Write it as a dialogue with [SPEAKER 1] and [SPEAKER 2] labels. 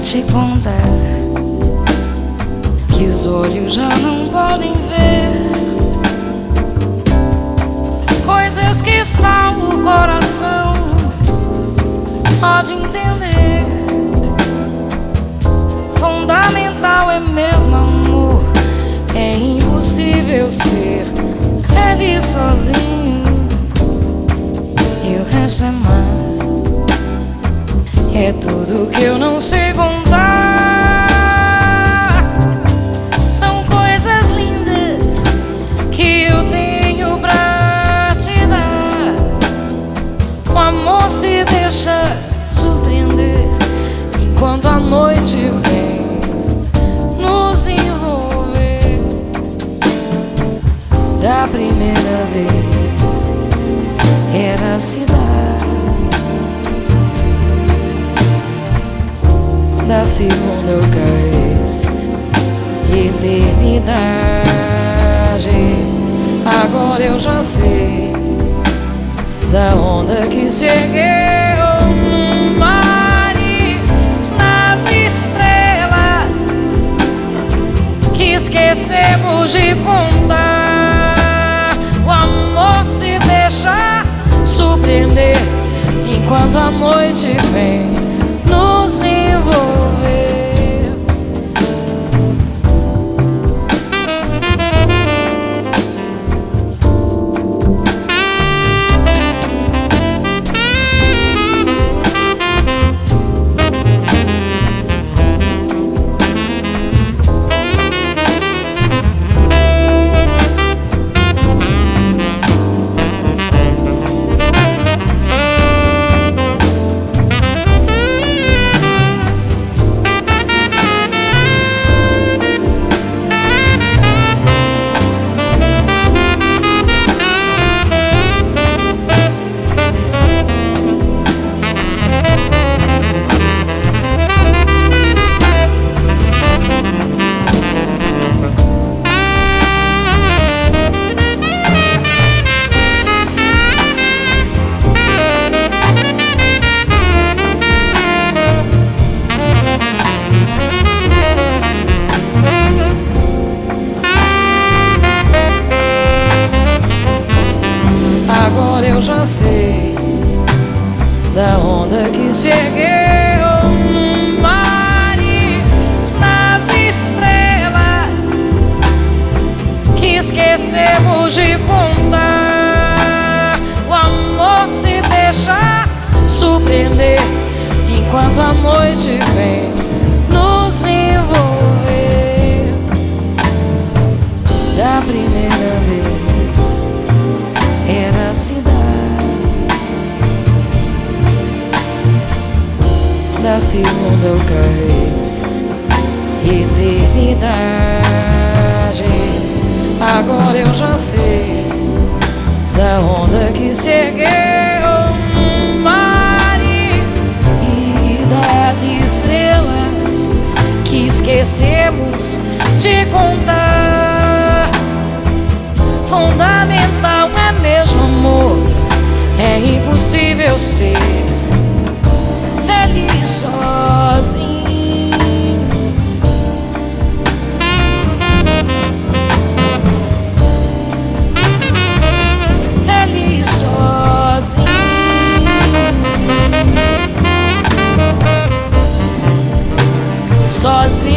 [SPEAKER 1] te contar que os olhos já não podem ver coisas que só o coração pode entender. Fundamental é mesmo amor, é impossível ser feliz sozinho. E o resto é mar, é tudo que eu não sei contar. São coisas lindas que eu tenho pra te dar. O amor se deixa surpreender enquanto a noite vem nos envolver. Da primeira vez era a cidade, da segunda vez eternidade. Agora eu já sei da onda que se ergueu no mar e nas estrelas que esquecemos de contar. O amor se deixa surpreender enquanto a noite vem nos envolver. Agora eu já sei da onda que se ergueu no mar e nas estrelas que esquecemos de contar. O amor se deixa surpreender enquanto a noite vem nos envolver. Da primeira vez era a cidade, da segunda vez eternidade. Agora eu já sei da onda que se ergueu no mar e das estrelas que esquecemos de contar. Fundamental é mesmo amor, é impossível ser feliz sozinho. Feliz sozinho. Sozinho.